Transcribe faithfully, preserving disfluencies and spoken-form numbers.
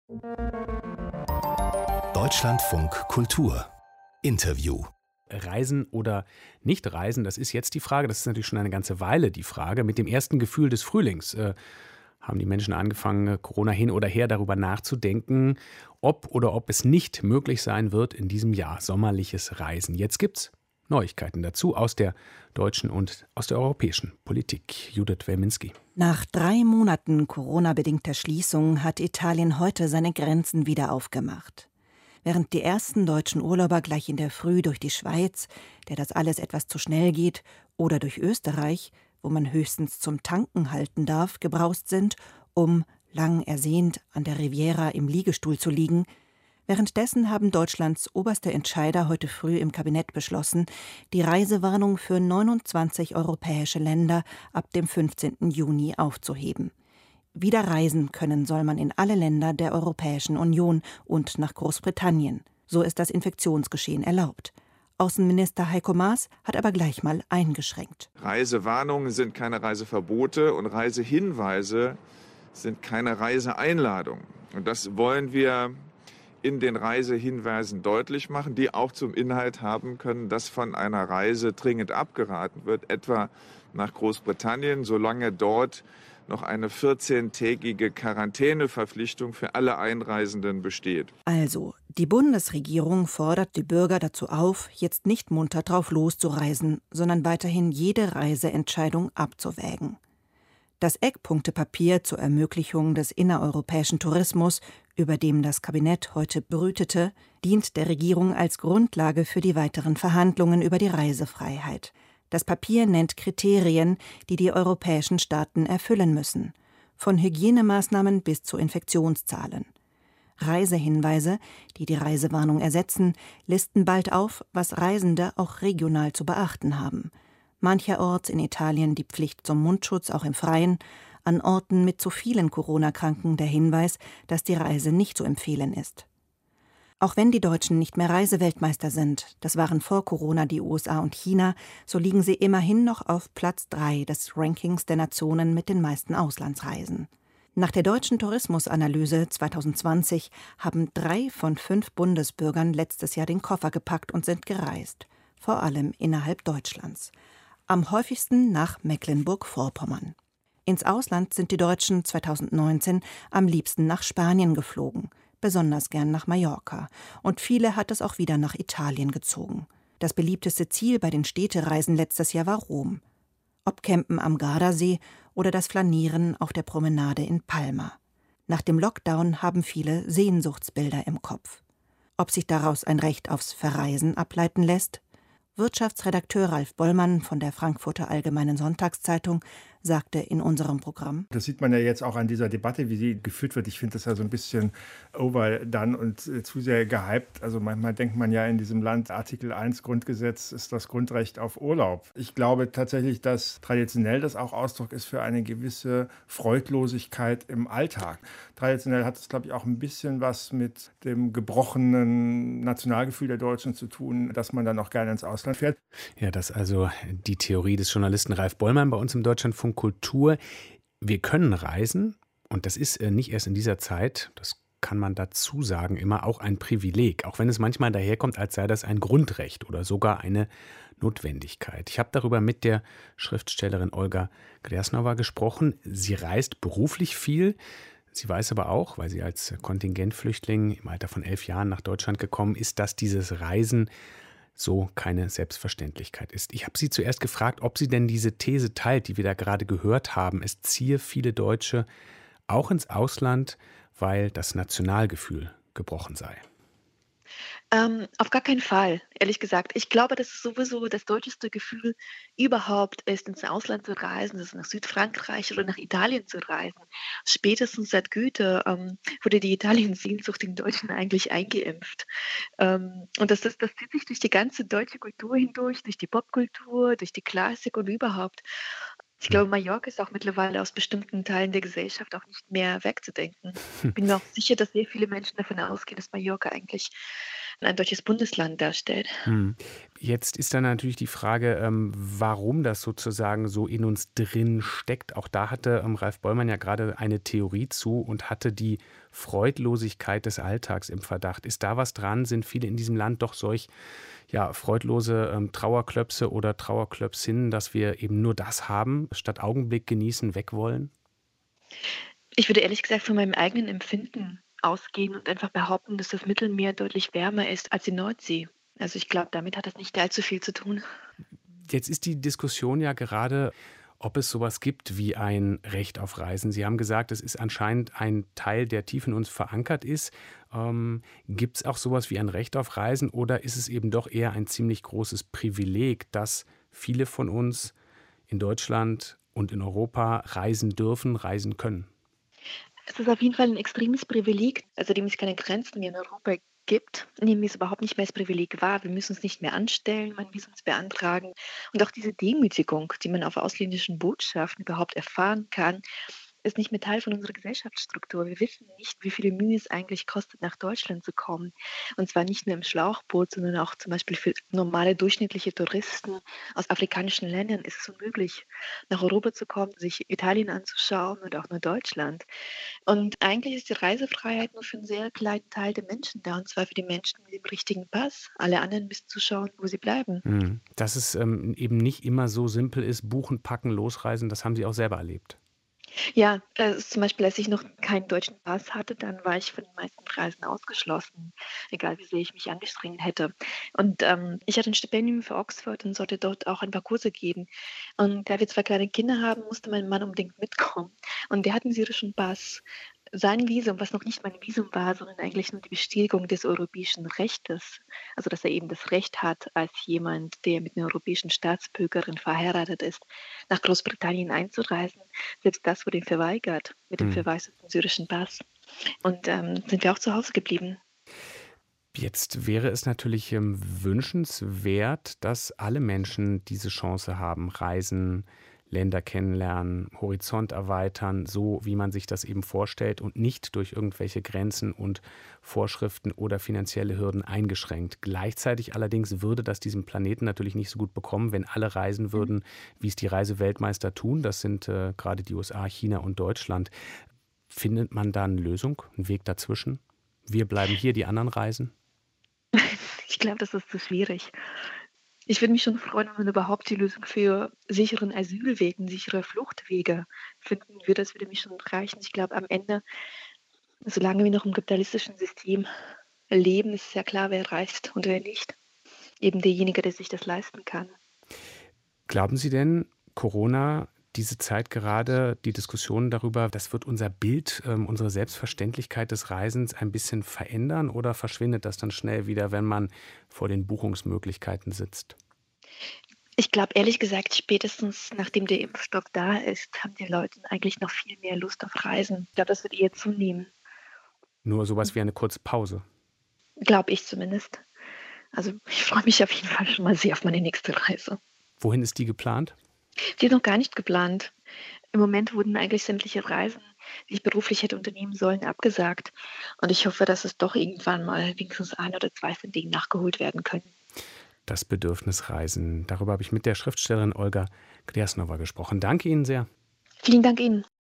Deutschlandfunk Kultur Interview. Reisen oder nicht reisen, das ist jetzt die Frage. Das ist natürlich schon eine ganze Weile die Frage. Mit dem ersten Gefühl des Frühlings äh, haben die Menschen angefangen, Corona hin oder her darüber nachzudenken, ob oder ob es nicht möglich sein wird in diesem Jahr sommerliches Reisen. Jetzt gibt's Neuigkeiten dazu aus der deutschen und aus der europäischen Politik. Judith Welminski. Nach drei Monaten Corona-bedingter Schließung hat Italien heute seine Grenzen wieder aufgemacht. Während die ersten deutschen Urlauber gleich in der Früh durch die Schweiz, der das alles etwas zu schnell geht, oder durch Österreich, wo man höchstens zum Tanken halten darf, gebraust sind, um, lang ersehnt, an der Riviera im Liegestuhl zu liegen. Währenddessen haben Deutschlands oberste Entscheider heute früh im Kabinett beschlossen, die Reisewarnung für neunundzwanzig europäische Länder ab dem fünfzehnten Juni aufzuheben. Wieder reisen können soll man in alle Länder der Europäischen Union und nach Großbritannien. So ist das Infektionsgeschehen erlaubt. Außenminister Heiko Maas hat aber gleich mal eingeschränkt. Reisewarnungen sind keine Reiseverbote und Reisehinweise sind keine Reiseeinladungen. Und das wollen wir in den Reisehinweisen deutlich machen, die auch zum Inhalt haben können, dass von einer Reise dringend abgeraten wird, etwa nach Großbritannien, solange dort noch eine vierzehntägige Quarantäneverpflichtung für alle Einreisenden besteht. Also, die Bundesregierung fordert die Bürger dazu auf, jetzt nicht munter drauf loszureisen, sondern weiterhin jede Reiseentscheidung abzuwägen. Das Eckpunktepapier zur Ermöglichung des innereuropäischen Tourismus, über dem das Kabinett heute brütete, dient der Regierung als Grundlage für die weiteren Verhandlungen über die Reisefreiheit. Das Papier nennt Kriterien, die die europäischen Staaten erfüllen müssen, von Hygienemaßnahmen bis zu Infektionszahlen. Reisehinweise, die die Reisewarnung ersetzen, listen bald auf, was Reisende auch regional zu beachten haben. Mancherorts in Italien die Pflicht zum Mundschutz auch im Freien, an Orten mit zu vielen Corona-Kranken der Hinweis, dass die Reise nicht zu empfehlen ist. Auch wenn die Deutschen nicht mehr Reiseweltmeister sind, das waren vor Corona die U S A und China, so liegen sie immerhin noch auf Platz drei des Rankings der Nationen mit den meisten Auslandsreisen. Nach der deutschen Tourismusanalyse zwanzig zwanzig haben drei von fünf Bundesbürgern letztes Jahr den Koffer gepackt und sind gereist, vor allem innerhalb Deutschlands. Am häufigsten nach Mecklenburg-Vorpommern. Ins Ausland sind die Deutschen zwanzig neunzehn am liebsten nach Spanien geflogen, besonders gern nach Mallorca. Und viele hat es auch wieder nach Italien gezogen. Das beliebteste Ziel bei den Städtereisen letztes Jahr war Rom. Ob Campen am Gardasee oder das Flanieren auf der Promenade in Palma. Nach dem Lockdown haben viele Sehnsuchtsbilder im Kopf. Ob sich daraus ein Recht aufs Verreisen ableiten lässt? Wirtschaftsredakteur Ralf Bollmann von der Frankfurter Allgemeinen Sonntagszeitung sagte in unserem Programm: Das sieht man ja jetzt auch an dieser Debatte, wie sie geführt wird. Ich finde das ja so ein bisschen overdone und äh, zu sehr gehypt. Also manchmal denkt man ja in diesem Land, Artikel eins Grundgesetz ist das Grundrecht auf Urlaub. Ich glaube tatsächlich, dass traditionell das auch Ausdruck ist für eine gewisse Freudlosigkeit im Alltag. Traditionell hat es, glaube ich, auch ein bisschen was mit dem gebrochenen Nationalgefühl der Deutschen zu tun, dass man dann auch gerne ins Ausland fährt. Ja, das ist also die Theorie des Journalisten Ralf Bollmann bei uns im Deutschlandfunk Kultur. Wir können reisen und das ist nicht erst in dieser Zeit, das kann man dazu sagen, immer auch ein Privileg, auch wenn es manchmal daherkommt, als sei das ein Grundrecht oder sogar eine Notwendigkeit. Ich habe darüber mit der Schriftstellerin Olga Glersnova gesprochen. Sie reist beruflich viel. Sie weiß aber auch, weil sie als Kontingentflüchtling im Alter von elf Jahren nach Deutschland gekommen ist, dass dieses Reisen so keine Selbstverständlichkeit ist. Ich habe sie zuerst gefragt, ob sie denn diese These teilt, die wir da gerade gehört haben. Es ziehe viele Deutsche auch ins Ausland, weil das Nationalgefühl gebrochen sei. Ähm, auf gar keinen Fall, ehrlich gesagt. Ich glaube, das ist sowieso das deutscheste Gefühl überhaupt ist, ins Ausland zu reisen, das ist nach Südfrankreich oder nach Italien zu reisen. Spätestens seit Goethe ähm, wurde die Italien-Sehnsucht den Deutschen eigentlich eingeimpft. Ähm, und das, ist, das zieht sich durch die ganze deutsche Kultur hindurch, durch die Popkultur, durch die Klassik und überhaupt. Ich glaube, Mallorca ist auch mittlerweile aus bestimmten Teilen der Gesellschaft auch nicht mehr wegzudenken. Ich bin mir auch sicher, dass sehr viele Menschen davon ausgehen, dass Mallorca eigentlich ein deutsches Bundesland darstellt. Hm. Jetzt ist dann natürlich die Frage, ähm, warum das sozusagen so in uns drin steckt. Auch da hatte ähm, Ralf Bollmann ja gerade eine Theorie zu und hatte die Freudlosigkeit des Alltags im Verdacht. Ist da was dran? Sind viele in diesem Land doch solch ja, freudlose ähm, Trauerklöpse oder Trauerklöpsinnen, dass wir eben nur das haben, statt Augenblick genießen, weg wollen? Ich würde ehrlich gesagt von meinem eigenen Empfinden ausgehen und einfach behaupten, dass das Mittelmeer deutlich wärmer ist als die Nordsee. Also ich glaube, damit hat das nicht allzu viel zu tun. Jetzt ist die Diskussion ja gerade, ob es sowas gibt wie ein Recht auf Reisen. Sie haben gesagt, es ist anscheinend ein Teil, der tief in uns verankert ist. Ähm, gibt es auch sowas wie ein Recht auf Reisen oder ist es eben doch eher ein ziemlich großes Privileg, dass viele von uns in Deutschland und in Europa reisen dürfen, reisen können? Es ist auf jeden Fall ein extremes Privileg, also dem es keine Grenzen mehr in Europa gibt, nehmen wir es überhaupt nicht mehr als Privileg wahr. Wir müssen uns nicht mehr anstellen, man muss uns beantragen. Und auch diese Demütigung, die man auf ausländischen Botschaften überhaupt erfahren kann, ist nicht mehr Teil von unserer Gesellschaftsstruktur. Wir wissen nicht, wie viel Mühe es eigentlich kostet, nach Deutschland zu kommen. Und zwar nicht nur im Schlauchboot, sondern auch zum Beispiel für normale durchschnittliche Touristen aus afrikanischen Ländern ist es unmöglich, nach Europa zu kommen, sich Italien anzuschauen und auch nur Deutschland. Und eigentlich ist die Reisefreiheit nur für einen sehr kleinen Teil der Menschen da, und zwar für die Menschen mit dem richtigen Pass. Alle anderen müssen zuschauen, wo sie bleiben. Hm. Dass es ähm, eben nicht immer so simpel ist, buchen, packen, losreisen, das haben Sie auch selber erlebt. Ja, äh, zum Beispiel, als ich noch keinen deutschen Pass hatte, dann war ich von den meisten Reisen ausgeschlossen, egal wie sehr ich mich angestrengt hätte. Und ähm, ich hatte ein Stipendium für Oxford und sollte dort auch ein paar Kurse geben. Und da wir zwei kleine Kinder haben, musste mein Mann unbedingt mitkommen. Und der hat einen syrischen Pass. Sein Visum, was noch nicht mein Visum war, sondern eigentlich nur die Bestätigung des europäischen Rechtes, also dass er eben das Recht hat, als jemand, der mit einer europäischen Staatsbürgerin verheiratet ist, nach Großbritannien einzureisen. Selbst das wurde ihm verweigert mit dem Hm. Verweis auf den syrischen Pass. Und ähm, sind wir auch zu Hause geblieben. Jetzt wäre es natürlich ähm, wünschenswert, dass alle Menschen diese Chance haben, reisen, Länder kennenlernen, Horizont erweitern, so wie man sich das eben vorstellt und nicht durch irgendwelche Grenzen und Vorschriften oder finanzielle Hürden eingeschränkt. Gleichzeitig allerdings würde das diesen Planeten natürlich nicht so gut bekommen, wenn alle reisen würden, wie es die Reiseweltmeister tun. Das sind äh, gerade die U S A, China und Deutschland. Findet man da eine Lösung, einen Weg dazwischen? Wir bleiben hier, die anderen reisen? Ich glaube, das ist zu schwierig. Ich würde mich schon freuen, wenn man überhaupt die Lösung für sicheren Asylwegen, sichere Fluchtwege finden würde. Das würde mich schon reichen. Ich glaube, am Ende, solange wir noch im kapitalistischen System leben, ist es ja klar, wer reist und wer nicht. Eben derjenige, der sich das leisten kann. Glauben Sie denn, Corona, diese Zeit gerade, die Diskussion darüber, das wird unser Bild, ähm, unsere Selbstverständlichkeit des Reisens ein bisschen verändern oder verschwindet das dann schnell wieder, wenn man vor den Buchungsmöglichkeiten sitzt? Ich glaube, ehrlich gesagt, spätestens nachdem der Impfstoff da ist, haben die Leute eigentlich noch viel mehr Lust auf Reisen. Ich glaube, das wird eher zunehmen. Nur sowas wie eine kurze Pause. Glaube ich zumindest. Also ich freue mich auf jeden Fall schon mal sehr auf meine nächste Reise. Wohin ist die geplant? Die ist noch gar nicht geplant. Im Moment wurden eigentlich sämtliche Reisen, die ich beruflich hätte unternehmen sollen, abgesagt. Und ich hoffe, dass es doch irgendwann mal wenigstens ein oder zwei von denen nachgeholt werden können. Das Bedürfnisreisen. Darüber habe ich mit der Schriftstellerin Olga Gdjasnova gesprochen. Danke Ihnen sehr. Vielen Dank Ihnen.